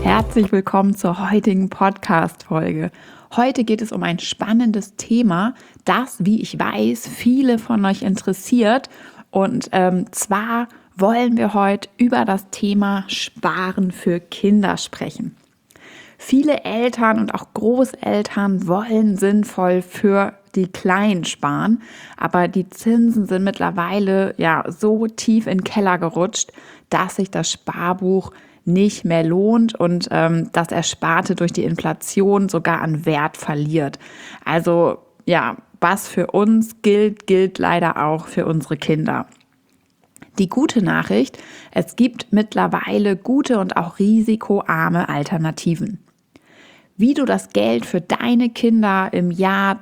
Herzlich willkommen zur heutigen Podcast-Folge. Heute geht es um ein spannendes Thema, das, wie ich weiß, viele von euch interessiert. Und zwar wollen wir heute über das Thema Sparen für Kinder sprechen. Viele Eltern und auch Großeltern wollen sinnvoll für die Kleinen sparen, aber die Zinsen sind mittlerweile so tief in den Keller gerutscht, dass sich das Sparbuch nicht mehr lohnt und das Ersparte durch die Inflation sogar an Wert verliert. Also was für uns gilt, gilt leider auch für unsere Kinder. Die gute Nachricht, es gibt mittlerweile gute und auch risikoarme Alternativen. Wie du das Geld für deine Kinder im Jahr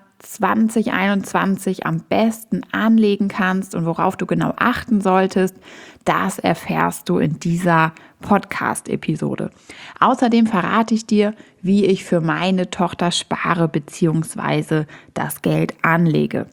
2021 am besten anlegen kannst und worauf du genau achten solltest, das erfährst du in dieser Podcast-Episode. Außerdem verrate ich dir, wie ich für meine Tochter spare bzw. das Geld anlege.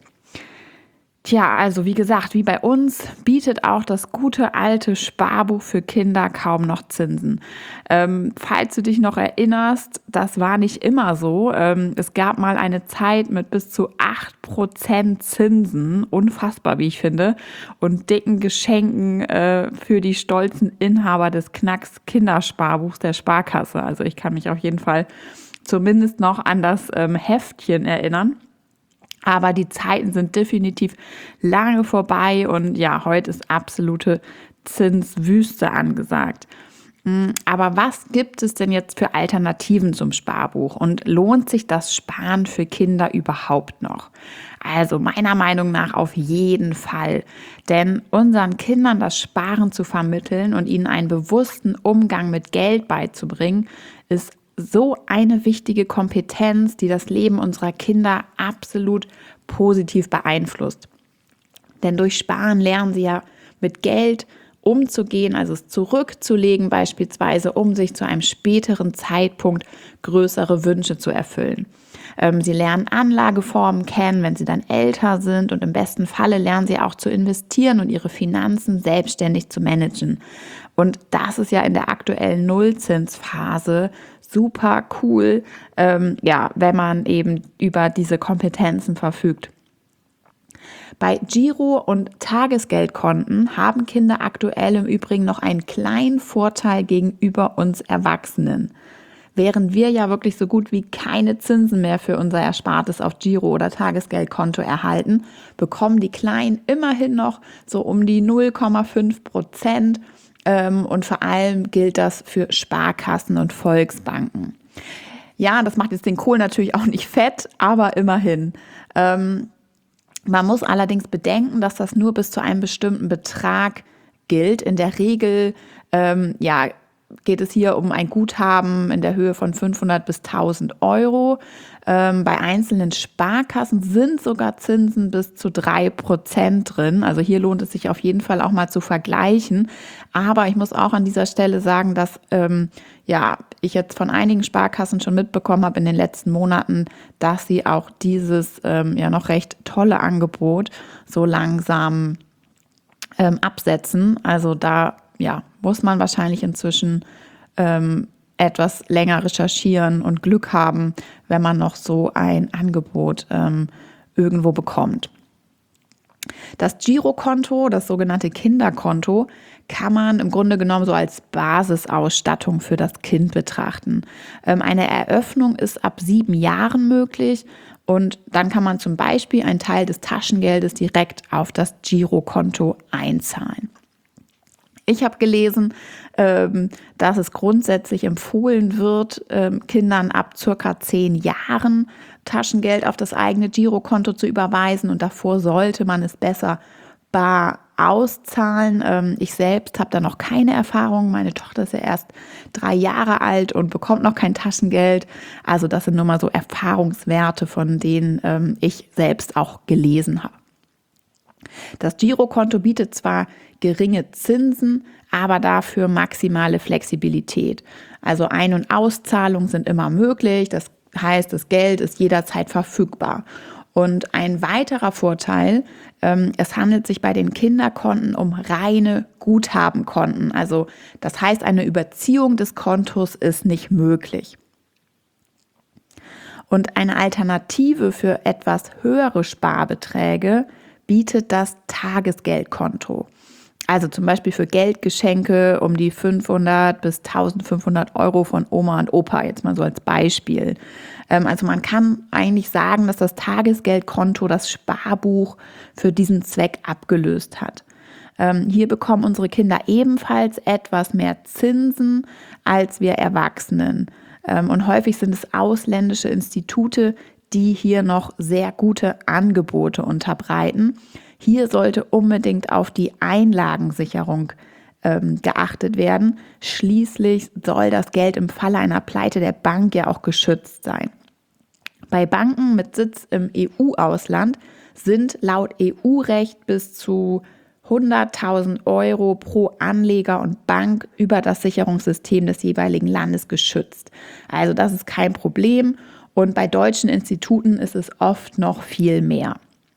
Also wie gesagt, wie bei uns bietet auch das gute alte Sparbuch für Kinder kaum noch Zinsen. Falls du dich noch erinnerst, das war nicht immer so. Es gab mal eine Zeit mit bis zu 8% Zinsen, unfassbar, wie ich finde, und dicken Geschenken für die stolzen Inhaber des Knacks Kindersparbuchs der Sparkasse. Also ich kann mich auf jeden Fall zumindest noch an das Heftchen erinnern. Aber die Zeiten sind definitiv lange vorbei und heute ist absolute Zinswüste angesagt. Aber was gibt es denn jetzt für Alternativen zum Sparbuch und lohnt sich das Sparen für Kinder überhaupt noch? Also meiner Meinung nach auf jeden Fall, denn unseren Kindern das Sparen zu vermitteln und ihnen einen bewussten Umgang mit Geld beizubringen, ist so eine wichtige Kompetenz, die das Leben unserer Kinder absolut positiv beeinflusst. Denn durch Sparen lernen sie ja mit Geld umzugehen, also es zurückzulegen beispielsweise, um sich zu einem späteren Zeitpunkt größere Wünsche zu erfüllen. Sie lernen Anlageformen kennen, wenn sie dann älter sind und im besten Falle lernen sie auch zu investieren und ihre Finanzen selbstständig zu managen. Und das ist ja in der aktuellen Nullzinsphase super cool, wenn man eben über diese Kompetenzen verfügt. Bei Giro- und Tagesgeldkonten haben Kinder aktuell im Übrigen noch einen kleinen Vorteil gegenüber uns Erwachsenen. Während wir ja wirklich so gut wie keine Zinsen mehr für unser Erspartes auf Giro- oder Tagesgeldkonto erhalten, bekommen die Kleinen immerhin noch so um die 0,5%. Und vor allem gilt das für Sparkassen und Volksbanken. Ja, das macht jetzt den Kohl natürlich auch nicht fett, aber immerhin. Man muss allerdings bedenken, dass das nur bis zu einem bestimmten Betrag gilt. In der Regel geht es hier um ein Guthaben in der Höhe von 500 bis 1000 Euro. Bei einzelnen Sparkassen sind sogar Zinsen bis zu 3% drin. Also hier lohnt es sich auf jeden Fall auch mal zu vergleichen. Aber ich muss auch an dieser Stelle sagen, dass ich jetzt von einigen Sparkassen schon mitbekommen habe in den letzten Monaten, dass sie auch dieses noch recht tolle Angebot so langsam absetzen. Also da muss man wahrscheinlich inzwischen etwas länger recherchieren und Glück haben, wenn man noch so ein Angebot irgendwo bekommt. Das Girokonto, das sogenannte Kinderkonto, kann man im Grunde genommen so als Basisausstattung für das Kind betrachten. Eine Eröffnung ist ab 7 Jahren möglich und dann kann man zum Beispiel einen Teil des Taschengeldes direkt auf das Girokonto einzahlen. Ich habe gelesen, dass es grundsätzlich empfohlen wird, Kindern ab circa 10 Jahren Taschengeld auf das eigene Girokonto zu überweisen und davor sollte man es besser bar auszahlen. Ich selbst habe da noch keine Erfahrung. Meine Tochter ist ja erst 3 Jahre alt und bekommt noch kein Taschengeld. Also das sind nur mal so Erfahrungswerte, von denen ich selbst auch gelesen habe. Das Girokonto bietet zwar geringe Zinsen, aber dafür maximale Flexibilität. Also Ein- und Auszahlungen sind immer möglich. Das heißt, das Geld ist jederzeit verfügbar. Und ein weiterer Vorteil, es handelt sich bei den Kinderkonten um reine Guthabenkonten. Also das heißt, eine Überziehung des Kontos ist nicht möglich. Und eine Alternative für etwas höhere Sparbeträge bietet das Tagesgeldkonto. Also zum Beispiel für Geldgeschenke um die 500 bis 1500 Euro von Oma und Opa, jetzt mal so als Beispiel. Also man kann eigentlich sagen, dass das Tagesgeldkonto das Sparbuch für diesen Zweck abgelöst hat. Hier bekommen unsere Kinder ebenfalls etwas mehr Zinsen als wir Erwachsenen. Und häufig sind es ausländische Institute, die hier noch sehr gute Angebote unterbreiten. Hier sollte unbedingt auf die Einlagensicherung geachtet werden. Schließlich soll das Geld im Falle einer Pleite der Bank ja auch geschützt sein. Bei Banken mit Sitz im EU-Ausland sind laut EU-Recht bis zu 100.000 Euro pro Anleger und Bank über das Sicherungssystem des jeweiligen Landes geschützt. Also das ist kein Problem und bei deutschen Instituten ist es oft noch viel mehr.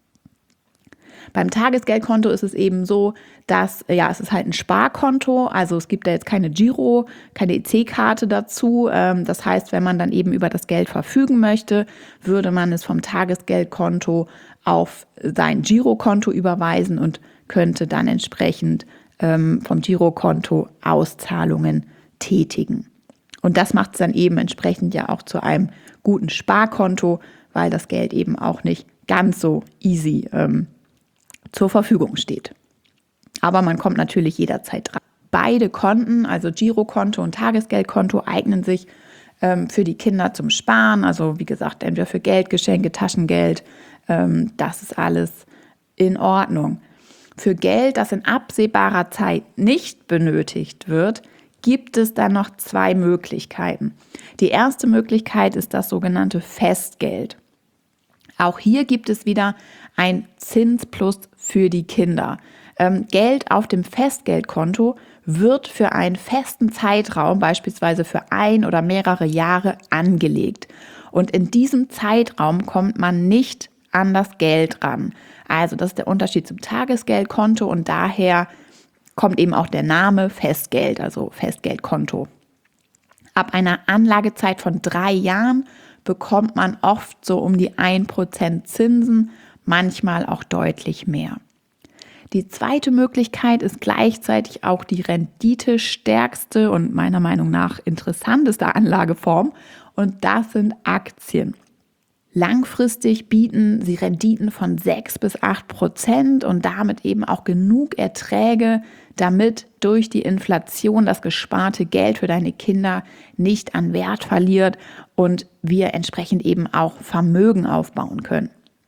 Beim Tagesgeldkonto ist es eben so, dass es ist halt ein Sparkonto, also es gibt da jetzt keine Giro, keine EC-Karte dazu. Das heißt, wenn man dann eben über das Geld verfügen möchte, würde man es vom Tagesgeldkonto auf sein Girokonto überweisen und könnte dann entsprechend vom Girokonto Auszahlungen tätigen. Und das macht es dann eben entsprechend ja auch zu einem guten Sparkonto, weil das Geld eben auch nicht ganz so easy zur Verfügung steht. Aber man kommt natürlich jederzeit dran. Beide Konten, also Girokonto und Tagesgeldkonto, eignen sich für die Kinder zum Sparen. Also wie gesagt, entweder für Geldgeschenke, Taschengeld, das ist alles in Ordnung. Für Geld, das in absehbarer Zeit nicht benötigt wird, gibt es dann noch zwei Möglichkeiten. Die erste Möglichkeit ist das sogenannte Festgeld. Auch hier gibt es wieder ein Zinsplus für die Kinder. Geld auf dem Festgeldkonto wird für einen festen Zeitraum, beispielsweise für 1 oder mehrere Jahre, angelegt. Und in diesem Zeitraum kommt man nicht an das Geld ran. Also das ist der Unterschied zum Tagesgeldkonto und daher kommt eben auch der Name Festgeld, also Festgeldkonto. Ab einer Anlagezeit von 3 Jahren bekommt man oft so um die 1% Zinsen, manchmal auch deutlich mehr. Die zweite Möglichkeit ist gleichzeitig auch die renditestärkste und meiner Meinung nach interessanteste Anlageform und das sind Aktien. Langfristig bieten sie Renditen von 6 bis 8% und damit eben auch genug Erträge, damit durch die Inflation das gesparte Geld für deine Kinder nicht an Wert verliert und wir entsprechend eben auch Vermögen aufbauen können.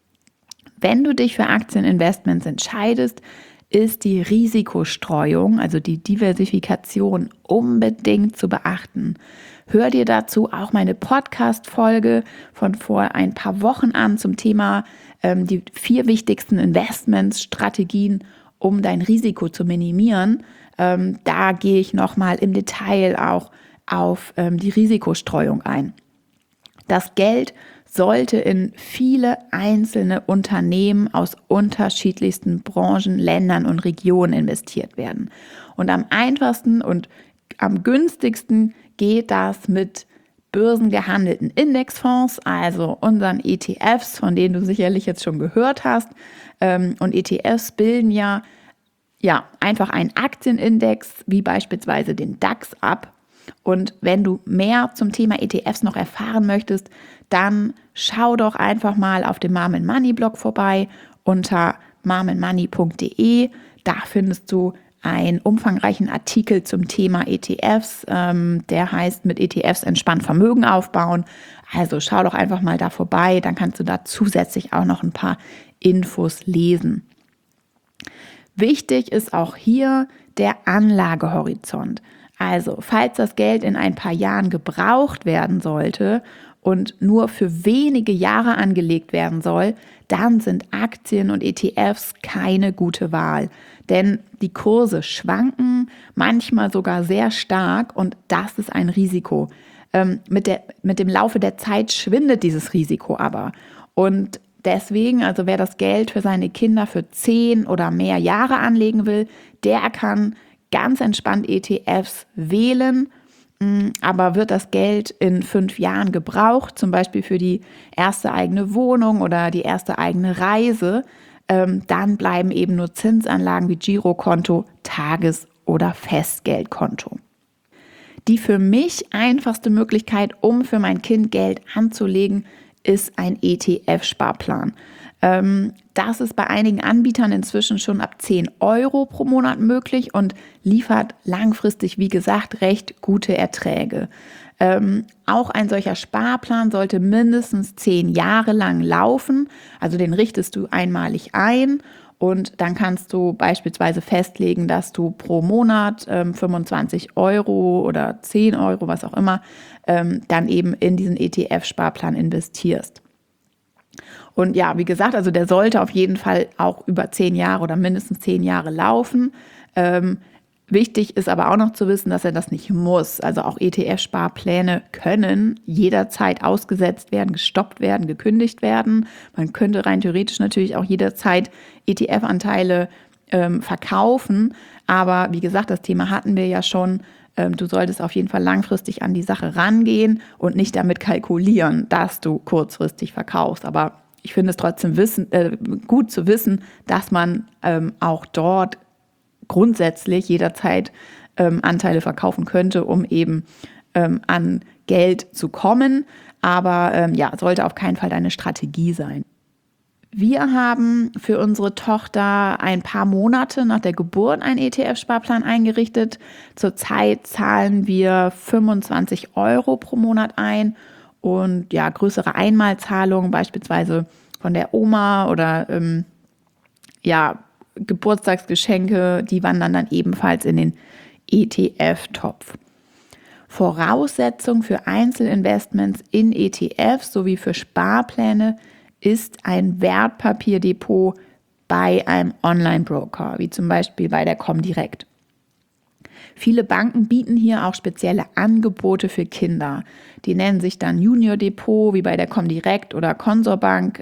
Wenn du dich für Aktieninvestments entscheidest, ist die Risikostreuung, also die Diversifikation, unbedingt zu beachten. Hör dir dazu auch meine Podcast-Folge von vor ein paar Wochen an zum Thema die 4 wichtigsten Investmentsstrategien, um dein Risiko zu minimieren. Da gehe ich nochmal im Detail auch auf die Risikostreuung ein. Das Geld sollte in viele einzelne Unternehmen aus unterschiedlichsten Branchen, Ländern und Regionen investiert werden. Und am einfachsten und am günstigsten geht das mit börsengehandelten Indexfonds, also unseren ETFs, von denen du sicherlich jetzt schon gehört hast. Und ETFs bilden ja einfach einen Aktienindex, wie beispielsweise den DAX ab. Und wenn du mehr zum Thema ETFs noch erfahren möchtest, dann schau doch einfach mal auf dem Mom and Money Blog vorbei unter momandmoney.de. Da findest du einen umfangreichen Artikel zum Thema ETFs, der heißt mit ETFs entspannt Vermögen aufbauen. Also schau doch einfach mal da vorbei, dann kannst du da zusätzlich auch noch ein paar Infos lesen. Wichtig ist auch hier der Anlagehorizont. Also falls das Geld in ein paar Jahren gebraucht werden sollte und nur für wenige Jahre angelegt werden soll, dann sind Aktien und ETFs keine gute Wahl. Denn die Kurse schwanken, manchmal sogar sehr stark und das ist ein Risiko. Mit dem Laufe der Zeit schwindet dieses Risiko aber. Und deswegen, also wer das Geld für seine Kinder für 10 oder mehr Jahre anlegen will, der kann ganz entspannt ETFs wählen. Aber wird das Geld in 5 Jahren gebraucht, zum Beispiel für die erste eigene Wohnung oder die erste eigene Reise, dann bleiben eben nur Zinsanlagen wie Girokonto, Tages- oder Festgeldkonto. Die für mich einfachste Möglichkeit, um für mein Kind Geld anzulegen, ist ein ETF-Sparplan. Das ist bei einigen Anbietern inzwischen schon ab 10 Euro pro Monat möglich und liefert langfristig, wie gesagt, recht gute Erträge. Auch ein solcher Sparplan sollte mindestens 10 Jahre lang laufen. Also den richtest du einmalig ein und dann kannst du beispielsweise festlegen, dass du pro Monat 25 Euro oder 10 Euro, was auch immer, dann eben in diesen ETF-Sparplan investierst. Und ja, wie gesagt, also der sollte auf jeden Fall auch über 10 Jahre oder mindestens 10 Jahre laufen. Wichtig ist aber auch noch zu wissen, dass er das nicht muss. Also auch ETF-Sparpläne können jederzeit ausgesetzt werden, gestoppt werden, gekündigt werden. Man könnte rein theoretisch natürlich auch jederzeit ETF-Anteile verkaufen. Aber wie gesagt, das Thema hatten wir ja schon. Du solltest auf jeden Fall langfristig an die Sache rangehen und nicht damit kalkulieren, dass du kurzfristig verkaufst. Aber ich finde es trotzdem gut zu wissen, dass man auch dort grundsätzlich jederzeit Anteile verkaufen könnte, um eben an Geld zu kommen. Aber sollte auf keinen Fall deine Strategie sein. Wir haben für unsere Tochter ein paar Monate nach der Geburt einen ETF-Sparplan eingerichtet. Zurzeit zahlen wir 25 Euro pro Monat ein und ja, größere Einmalzahlungen, beispielsweise von der Oma oder Geburtstagsgeschenke, die wandern dann ebenfalls in den ETF-Topf. Voraussetzung für Einzelinvestments in ETFs sowie für Sparpläne ist ein Wertpapierdepot bei einem Online-Broker, wie zum Beispiel bei der Comdirect. Viele Banken bieten hier auch spezielle Angebote für Kinder. Die nennen sich dann Junior Depot, wie bei der Comdirect oder Consorbank,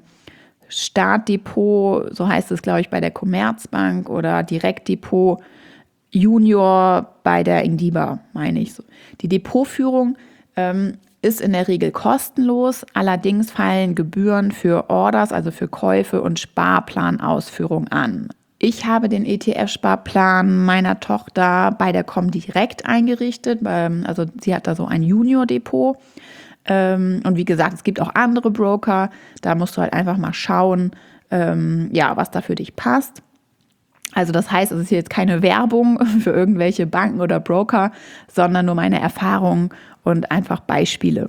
Startdepot, so heißt es, glaube ich, bei der Commerzbank oder Direktdepot Junior bei der Ingdiba, meine ich so. Die Depotführung ist in der Regel kostenlos, allerdings fallen Gebühren für Orders, also für Käufe und Sparplanausführung an. Ich habe den ETF-Sparplan meiner Tochter bei der Comdirect eingerichtet, also sie hat da so ein Junior-Depot. Und wie gesagt, es gibt auch andere Broker, da musst du halt einfach mal schauen, was da für dich passt. Also das heißt, es ist jetzt keine Werbung für irgendwelche Banken oder Broker, sondern nur meine Erfahrungen und einfach Beispiele.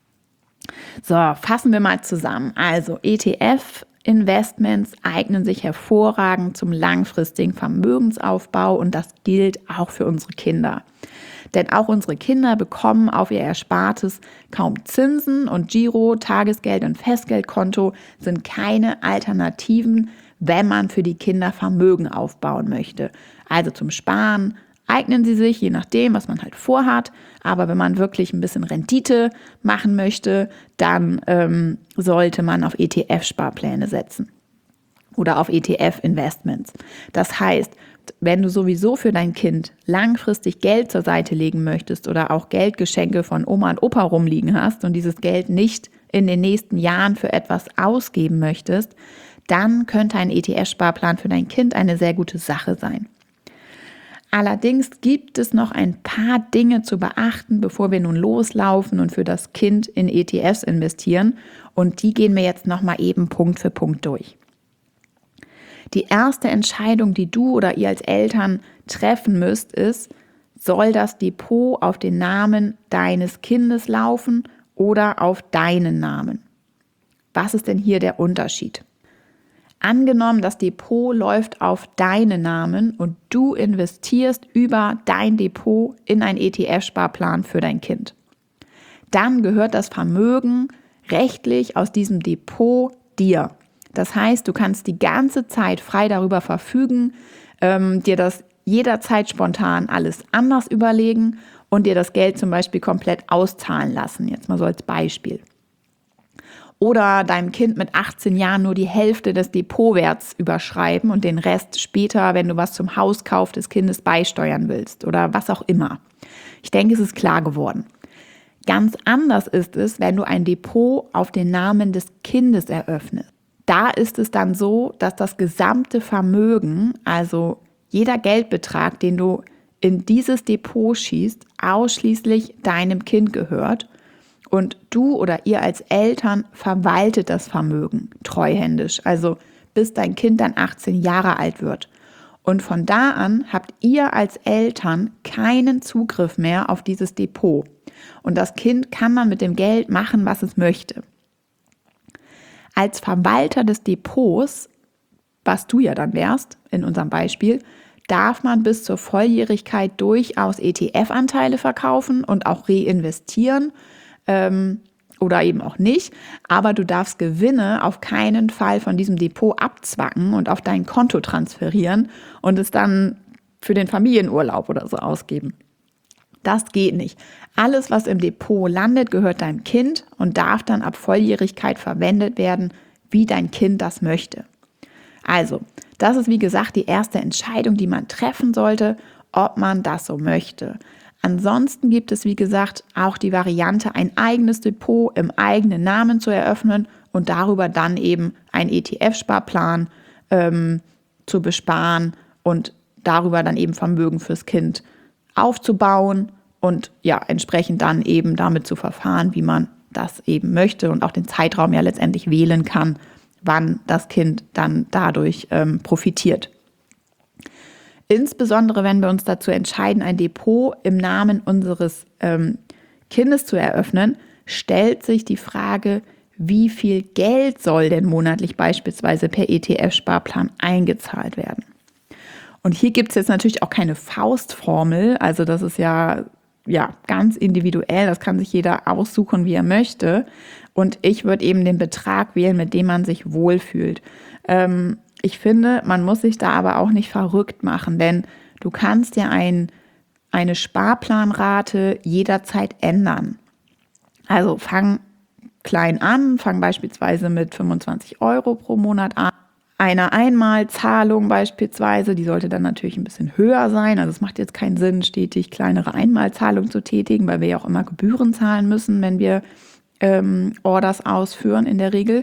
So, fassen wir mal zusammen. Also ETF-Investments eignen sich hervorragend zum langfristigen Vermögensaufbau und das gilt auch für unsere Kinder. Denn auch unsere Kinder bekommen auf ihr Erspartes kaum Zinsen und Giro, Tagesgeld und Festgeldkonto sind keine Alternativen, wenn man für die Kinder Vermögen aufbauen möchte. Also zum Sparen eignen sie sich, je nachdem, was man halt vorhat. Aber wenn man wirklich ein bisschen Rendite machen möchte, dann sollte man auf ETF-Sparpläne setzen oder auf ETF-Investments. Das heißt, wenn du sowieso für dein Kind langfristig Geld zur Seite legen möchtest oder auch Geldgeschenke von Oma und Opa rumliegen hast und dieses Geld nicht in den nächsten Jahren für etwas ausgeben möchtest, dann könnte ein ETF-Sparplan für dein Kind eine sehr gute Sache sein. Allerdings gibt es noch ein paar Dinge zu beachten, bevor wir nun loslaufen und für das Kind in ETFs investieren. Und die gehen wir jetzt nochmal eben Punkt für Punkt durch. Die erste Entscheidung, die du oder ihr als Eltern treffen müsst, ist, soll das Depot auf den Namen deines Kindes laufen oder auf deinen Namen? Was ist denn hier der Unterschied? Angenommen, das Depot läuft auf deinen Namen und du investierst über dein Depot in einen ETF-Sparplan für dein Kind. Dann gehört das Vermögen rechtlich aus diesem Depot dir. Das heißt, du kannst die ganze Zeit frei darüber verfügen, dir das jederzeit spontan alles anders überlegen und dir das Geld zum Beispiel komplett auszahlen lassen. Jetzt mal so als Beispiel. Oder deinem Kind mit 18 Jahren nur die Hälfte des Depotwerts überschreiben und den Rest später, wenn du was zum Hauskauf des Kindes beisteuern willst oder was auch immer. Ich denke, es ist klar geworden. Ganz anders ist es, wenn du ein Depot auf den Namen des Kindes eröffnest. Da ist es dann so, dass das gesamte Vermögen, also jeder Geldbetrag, den du in dieses Depot schießt, ausschließlich deinem Kind gehört. Und du oder ihr als Eltern verwaltet das Vermögen treuhändisch, also bis dein Kind dann 18 Jahre alt wird. Und von da an habt ihr als Eltern keinen Zugriff mehr auf dieses Depot. Und das Kind kann dann mit dem Geld machen, was es möchte. Als Verwalter des Depots, was du ja dann wärst in unserem Beispiel, darf man bis zur Volljährigkeit durchaus ETF-Anteile verkaufen und auch reinvestieren. Oder eben auch nicht, aber du darfst Gewinne auf keinen Fall von diesem Depot abzwacken und auf dein Konto transferieren und es dann für den Familienurlaub oder so ausgeben. Das geht nicht. Alles, was im Depot landet, gehört deinem Kind und darf dann ab Volljährigkeit verwendet werden, wie dein Kind das möchte. Also, das ist wie gesagt die erste Entscheidung, die man treffen sollte, ob man das so möchte. Ansonsten gibt es, wie gesagt, auch die Variante, ein eigenes Depot im eigenen Namen zu eröffnen und darüber dann eben einen ETF-Sparplan zu besparen und darüber dann eben Vermögen fürs Kind aufzubauen und ja, entsprechend dann eben damit zu verfahren, wie man das eben möchte und auch den Zeitraum ja letztendlich wählen kann, wann das Kind dann dadurch profitiert. Insbesondere, wenn wir uns dazu entscheiden, ein Depot im Namen unseres Kindes zu eröffnen, stellt sich die Frage, wie viel Geld soll denn monatlich beispielsweise per ETF-Sparplan eingezahlt werden? Und hier gibt es jetzt natürlich auch keine Faustformel, also das ist ja ganz individuell, das kann sich jeder aussuchen, wie er möchte. Und ich würde eben den Betrag wählen, mit dem man sich wohlfühlt. Ich finde, man muss sich da aber auch nicht verrückt machen, denn du kannst ja eine Sparplanrate jederzeit ändern. Also fang klein an, fang beispielsweise mit 25 Euro pro Monat an. Eine Einmalzahlung beispielsweise, die sollte dann natürlich ein bisschen höher sein. Also es macht jetzt keinen Sinn, stetig kleinere Einmalzahlungen zu tätigen, weil wir ja auch immer Gebühren zahlen müssen, wenn wir Orders ausführen in der Regel.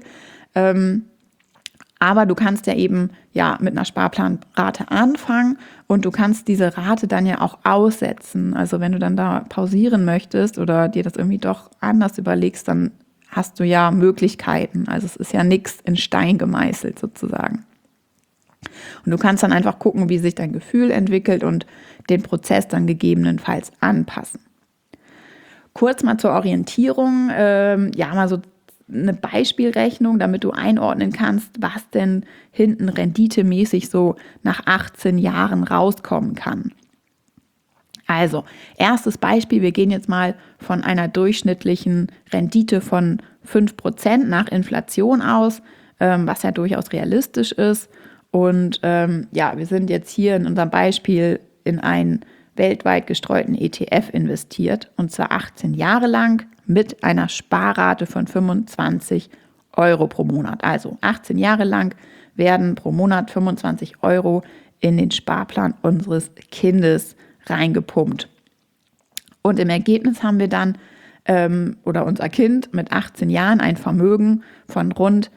Aber du kannst ja eben mit einer Sparplanrate anfangen und du kannst diese Rate dann ja auch aussetzen. Also wenn du dann da pausieren möchtest oder dir das irgendwie doch anders überlegst, dann hast du ja Möglichkeiten. Also es ist ja nichts in Stein gemeißelt sozusagen. Und du kannst dann einfach gucken, wie sich dein Gefühl entwickelt und den Prozess dann gegebenenfalls anpassen. Kurz mal zur Orientierung, mal so eine Beispielrechnung, damit du einordnen kannst, was denn hinten renditemäßig so nach 18 Jahren rauskommen kann. Also, erstes Beispiel, wir gehen jetzt mal von einer durchschnittlichen Rendite von 5% nach Inflation aus, was ja durchaus realistisch ist. Und wir sind jetzt hier in unserem Beispiel in einen weltweit gestreuten ETF investiert, und zwar 18 Jahre lang mit einer Sparrate von 25 Euro pro Monat. Also 18 Jahre lang werden pro Monat 25 Euro in den Sparplan unseres Kindes reingepumpt. Und im Ergebnis haben wir dann unser Kind mit 18 Jahren ein Vermögen von rund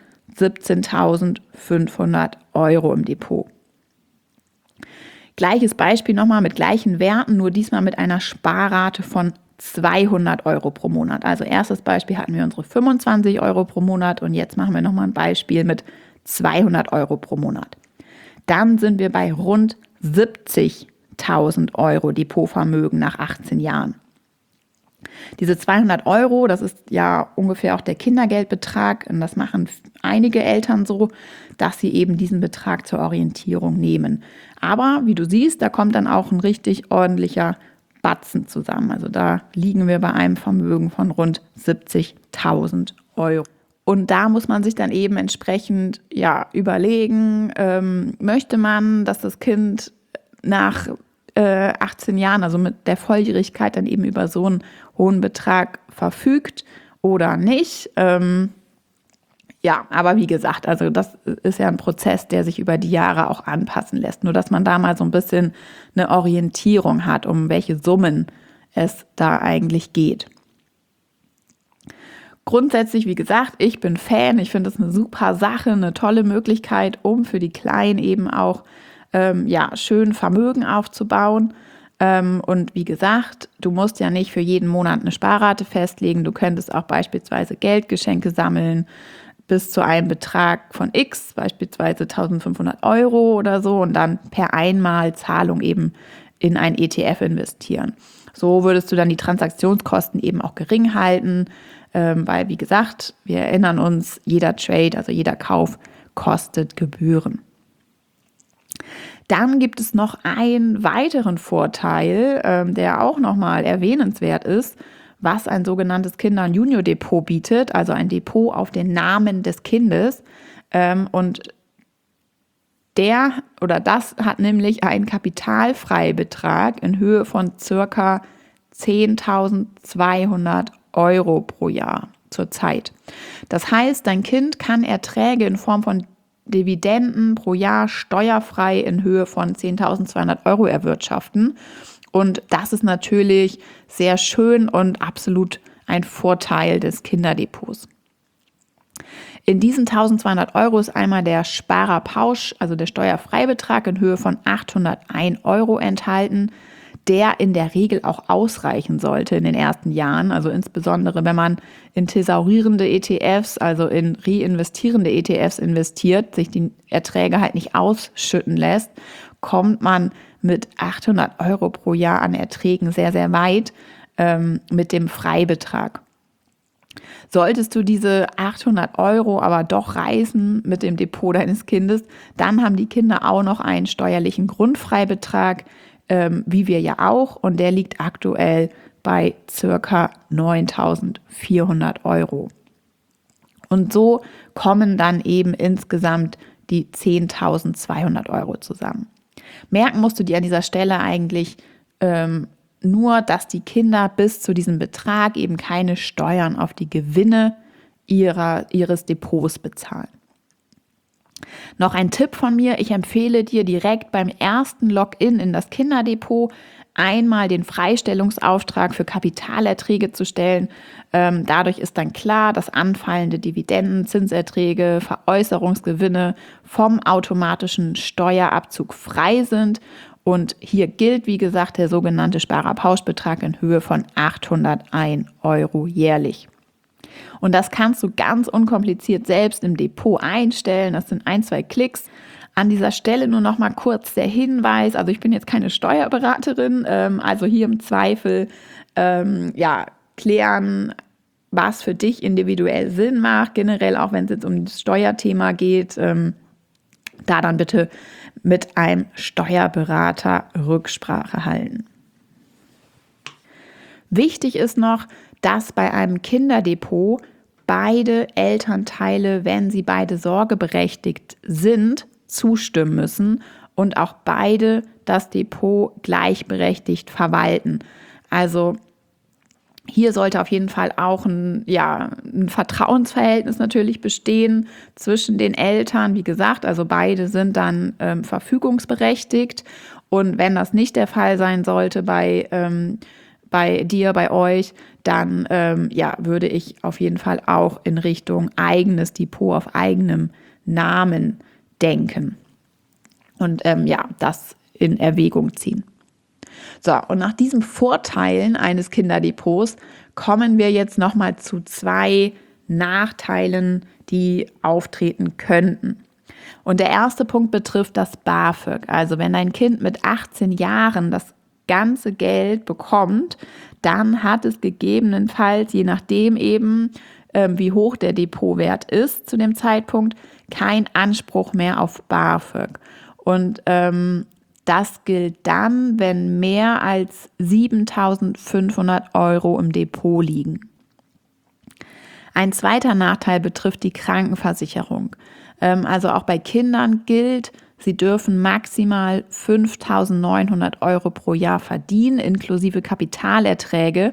17.500 Euro im Depot. Gleiches Beispiel nochmal mit gleichen Werten, nur diesmal mit einer Sparrate von 200 Euro pro Monat. Also erstes Beispiel hatten wir unsere 25 Euro pro Monat und jetzt machen wir nochmal ein Beispiel mit 200 Euro pro Monat. Dann sind wir bei rund 70.000 Euro Depotvermögen nach 18 Jahren. Diese 200 Euro, das ist ja ungefähr auch der Kindergeldbetrag, und das machen einige Eltern so, dass sie eben diesen Betrag zur Orientierung nehmen. Aber wie du siehst, da kommt dann auch ein richtig ordentlicher Batzen zusammen. Also da liegen wir bei einem Vermögen von rund 70.000 Euro. Und da muss man sich dann eben entsprechend überlegen, möchte man, dass das Kind nach 18 Jahren, also mit der Volljährigkeit, dann eben über so einen hohen Betrag verfügt oder nicht. Ja, aber wie gesagt, also das ist ja ein Prozess, der sich über die Jahre auch anpassen lässt. Nur, dass man da mal so ein bisschen eine Orientierung hat, um welche Summen es da eigentlich geht. Grundsätzlich, wie gesagt, ich bin Fan. Ich finde es eine super Sache, eine tolle Möglichkeit, um für die Kleinen eben auch schön Vermögen aufzubauen. Und wie gesagt, du musst ja nicht für jeden Monat eine Sparrate festlegen. Du könntest auch beispielsweise Geldgeschenke sammeln bis zu einem Betrag von X, beispielsweise 1.500 Euro oder so, und dann per Einmalzahlung eben in ein ETF investieren. So würdest du dann die Transaktionskosten eben auch gering halten, weil, wie gesagt, wir erinnern uns, jeder Trade, also jeder Kauf, kostet Gebühren. Dann gibt es noch einen weiteren Vorteil, der auch nochmal erwähnenswert ist, was ein sogenanntes Kinder- und Junior-Depot bietet, also ein Depot auf den Namen des Kindes. Und das hat nämlich einen Kapitalfreibetrag in Höhe von circa 10.200 Euro pro Jahr zurzeit. Das heißt, dein Kind kann Erträge in Form von Dividenden pro Jahr steuerfrei in Höhe von 10.200 Euro erwirtschaften. Und das ist natürlich sehr schön und absolut ein Vorteil des Kinderdepots. In diesen 1.200 Euro ist einmal der Sparerpausch, also der Steuerfreibetrag in Höhe von 801 Euro enthalten, der in der Regel auch ausreichen sollte in den ersten Jahren. Also insbesondere, wenn man in thesaurierende ETFs, also in reinvestierende ETFs investiert, sich die Erträge halt nicht ausschütten lässt, kommt man mit 800 Euro pro Jahr an Erträgen sehr, sehr weit mit dem Freibetrag. Solltest du diese 800 Euro aber doch reißen mit dem Depot deines Kindes, dann haben die Kinder auch noch einen steuerlichen Grundfreibetrag, wie wir ja auch, und der liegt aktuell bei circa 9.400 Euro. Und so kommen dann eben insgesamt die 10.200 Euro zusammen. Merken musst du dir an dieser Stelle eigentlich nur, dass die Kinder bis zu diesem Betrag eben keine Steuern auf die Gewinne ihres Depots bezahlen. Noch ein Tipp von mir, ich empfehle dir direkt beim ersten Login in das Kinderdepot einmal den Freistellungsauftrag für Kapitalerträge zu stellen. Dadurch ist dann klar, dass anfallende Dividenden, Zinserträge, Veräußerungsgewinne vom automatischen Steuerabzug frei sind. Und hier gilt, wie gesagt, der sogenannte Sparerpauschbetrag in Höhe von 801 Euro jährlich. Und das kannst du ganz unkompliziert selbst im Depot einstellen. Das sind 1-2 Klicks. An dieser Stelle nur noch mal kurz der Hinweis. Also ich bin jetzt keine Steuerberaterin. Also hier im Zweifel klären, was für dich individuell Sinn macht. Generell auch, wenn es jetzt um das Steuerthema geht, da dann bitte mit einem Steuerberater Rücksprache halten. Wichtig ist noch, dass bei einem Kinderdepot beide Elternteile, wenn sie beide sorgeberechtigt sind, zustimmen müssen und auch beide das Depot gleichberechtigt verwalten. Also hier sollte auf jeden Fall auch ein Vertrauensverhältnis natürlich bestehen zwischen den Eltern. Wie gesagt, also beide sind dann verfügungsberechtigt. Und wenn das nicht der Fall sein sollte bei dir, bei euch, dann würde ich auf jeden Fall auch in Richtung eigenes Depot auf eigenem Namen denken und das in Erwägung ziehen. So, und nach diesen Vorteilen eines Kinderdepots kommen wir jetzt nochmal zu 2 Nachteilen, die auftreten könnten. Und der erste Punkt betrifft das BAföG. Also wenn dein Kind mit 18 Jahren das ganze Geld bekommt, dann hat es gegebenenfalls, je nachdem eben, wie hoch der Depotwert ist zu dem Zeitpunkt, kein Anspruch mehr auf BAföG. Und das gilt dann, wenn mehr als 7.500 Euro im Depot liegen. Ein zweiter Nachteil betrifft die Krankenversicherung. Also auch bei Kindern gilt, sie dürfen maximal 5.900 Euro pro Jahr verdienen, inklusive Kapitalerträge.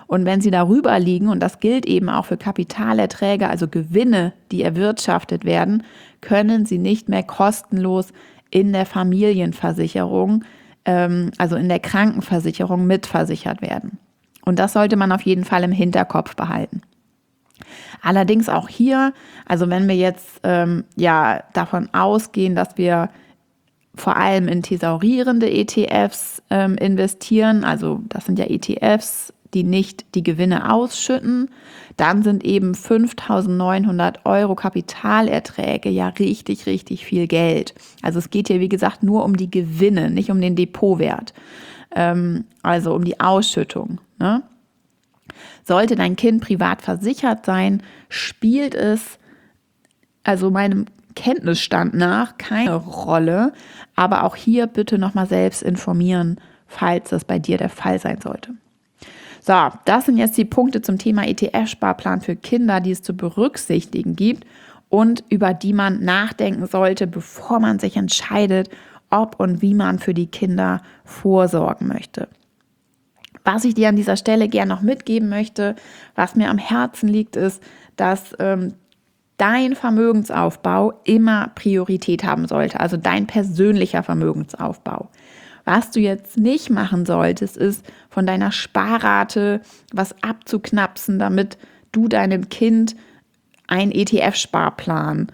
Und wenn sie darüber liegen, und das gilt eben auch für Kapitalerträge, also Gewinne, die erwirtschaftet werden, können sie nicht mehr kostenlos in der Familienversicherung, also in der Krankenversicherung mitversichert werden. Und das sollte man auf jeden Fall im Hinterkopf behalten. Allerdings auch hier, also wenn wir jetzt davon ausgehen, dass wir vor allem in thesaurierende ETFs investieren, also das sind ja ETFs, die nicht die Gewinne ausschütten, dann sind eben 5.900 € Kapitalerträge ja richtig, richtig viel Geld. Also es geht hier, wie gesagt, nur um die Gewinne, nicht um den Depotwert, also um die Ausschüttung, ne? Sollte dein Kind privat versichert sein, spielt es, also meinem Kenntnisstand nach, keine Rolle. Aber auch hier bitte nochmal selbst informieren, falls das bei dir der Fall sein sollte. So, das sind jetzt die Punkte zum Thema ETF-Sparplan für Kinder, die es zu berücksichtigen gibt und über die man nachdenken sollte, bevor man sich entscheidet, ob und wie man für die Kinder vorsorgen möchte. Was ich dir an dieser Stelle gerne noch mitgeben möchte, was mir am Herzen liegt, ist, dass dein Vermögensaufbau immer Priorität haben sollte, also dein persönlicher Vermögensaufbau. Was du jetzt nicht machen solltest, ist von deiner Sparrate was abzuknapsen, damit du deinem Kind einen ETF-Sparplan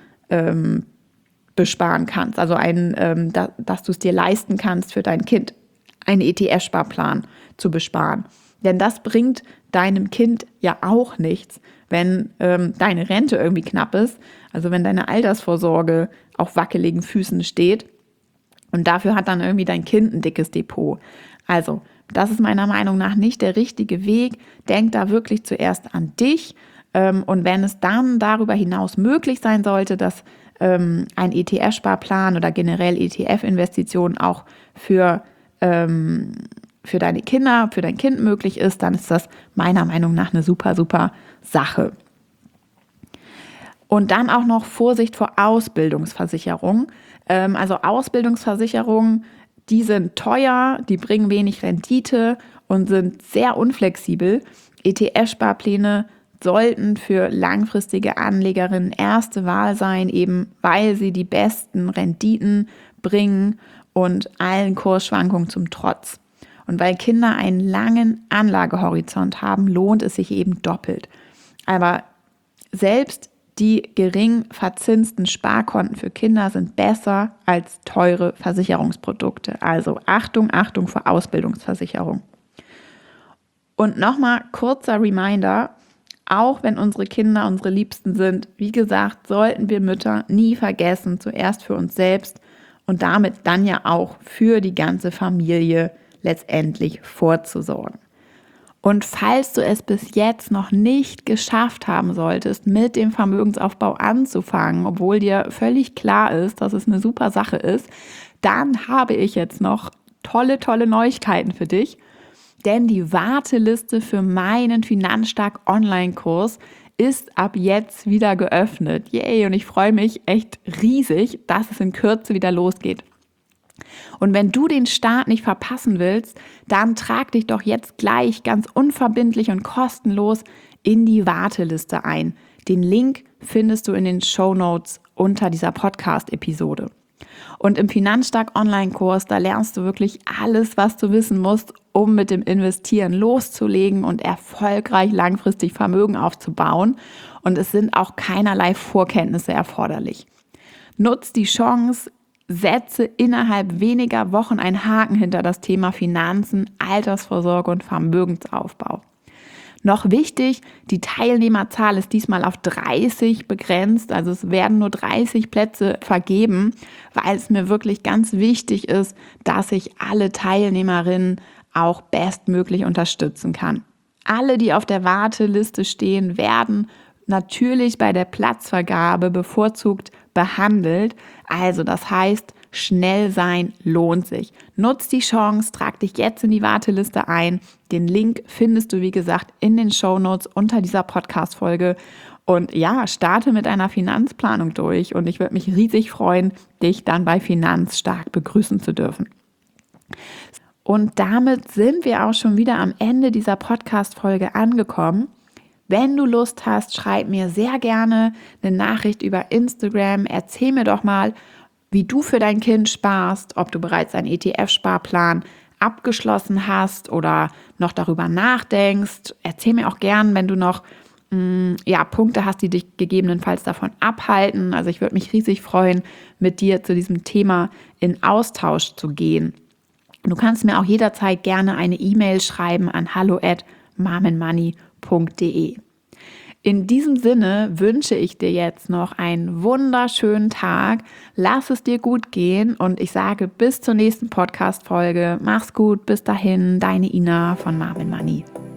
besparen kannst, also dass du es dir leisten kannst für dein Kind, einen ETF-Sparplan zu besparen. Denn das bringt deinem Kind ja auch nichts, wenn deine Rente irgendwie knapp ist, also wenn deine Altersvorsorge auf wackeligen Füßen steht und dafür hat dann irgendwie dein Kind ein dickes Depot. Also das ist meiner Meinung nach nicht der richtige Weg. Denk da wirklich zuerst an dich und wenn es dann darüber hinaus möglich sein sollte, dass ein ETF-Sparplan oder generell ETF-Investitionen auch für deine Kinder, für dein Kind möglich ist, dann ist das meiner Meinung nach eine super, super Sache. Und dann auch noch Vorsicht vor Ausbildungsversicherungen. Also Ausbildungsversicherungen, die sind teuer, die bringen wenig Rendite und sind sehr unflexibel. ETF-Sparpläne sollten für langfristige Anlegerinnen erste Wahl sein, eben weil sie die besten Renditen bringen und allen Kursschwankungen zum Trotz. Und weil Kinder einen langen Anlagehorizont haben, lohnt es sich eben doppelt. Aber selbst die gering verzinsten Sparkonten für Kinder sind besser als teure Versicherungsprodukte. Also Achtung, Achtung vor Ausbildungsversicherung. Und nochmal kurzer Reminder, auch wenn unsere Kinder unsere Liebsten sind, wie gesagt, sollten wir Mütter nie vergessen, zuerst für uns selbst und damit dann ja auch für die ganze Familie letztendlich vorzusorgen. Und falls du es bis jetzt noch nicht geschafft haben solltest, mit dem Vermögensaufbau anzufangen, obwohl dir völlig klar ist, dass es eine super Sache ist, dann habe ich jetzt noch tolle Neuigkeiten für dich. Denn die Warteliste für meinen Finanzstark Online-Kurs ist ab jetzt wieder geöffnet. Yay! Und ich freue mich echt riesig, dass es in Kürze wieder losgeht. Und wenn du den Start nicht verpassen willst, dann trag dich doch jetzt gleich ganz unverbindlich und kostenlos in die Warteliste ein. Den Link findest du in den Shownotes unter dieser Podcast-Episode. Und im Finanzstark Online-Kurs, da lernst du wirklich alles, was du wissen musst, um mit dem Investieren loszulegen und erfolgreich langfristig Vermögen aufzubauen. Und es sind auch keinerlei Vorkenntnisse erforderlich. Nutz die Chance, setze innerhalb weniger Wochen einen Haken hinter das Thema Finanzen, Altersvorsorge und Vermögensaufbau. Noch wichtig, die Teilnehmerzahl ist diesmal auf 30 begrenzt, also es werden nur 30 Plätze vergeben, weil es mir wirklich ganz wichtig ist, dass ich alle Teilnehmerinnen auch bestmöglich unterstützen kann. Alle, die auf der Warteliste stehen, werden natürlich bei der Platzvergabe bevorzugt behandelt. Also das heißt, schnell sein lohnt sich. Nutz die Chance, trag dich jetzt in die Warteliste ein. Den Link findest du, wie gesagt, in den Shownotes unter dieser Podcast-Folge. Und ja, starte mit einer Finanzplanung durch und ich würde mich riesig freuen, dich dann bei Finanzstark begrüßen zu dürfen. Und damit sind wir auch schon wieder am Ende dieser Podcast-Folge angekommen. Wenn du Lust hast, schreib mir sehr gerne eine Nachricht über Instagram. Erzähl mir doch mal, wie du für dein Kind sparst, ob du bereits einen ETF-Sparplan abgeschlossen hast oder noch darüber nachdenkst. Erzähl mir auch gern, wenn du noch Punkte hast, die dich gegebenenfalls davon abhalten. Also ich würde mich riesig freuen, mit dir zu diesem Thema in Austausch zu gehen. Du kannst mir auch jederzeit gerne eine E-Mail schreiben an hallo@momandmoney.de. In diesem Sinne wünsche ich dir jetzt noch einen wunderschönen Tag. Lass es dir gut gehen und ich sage bis zur nächsten Podcast-Folge. Mach's gut, bis dahin, deine Ina von Mom and Money.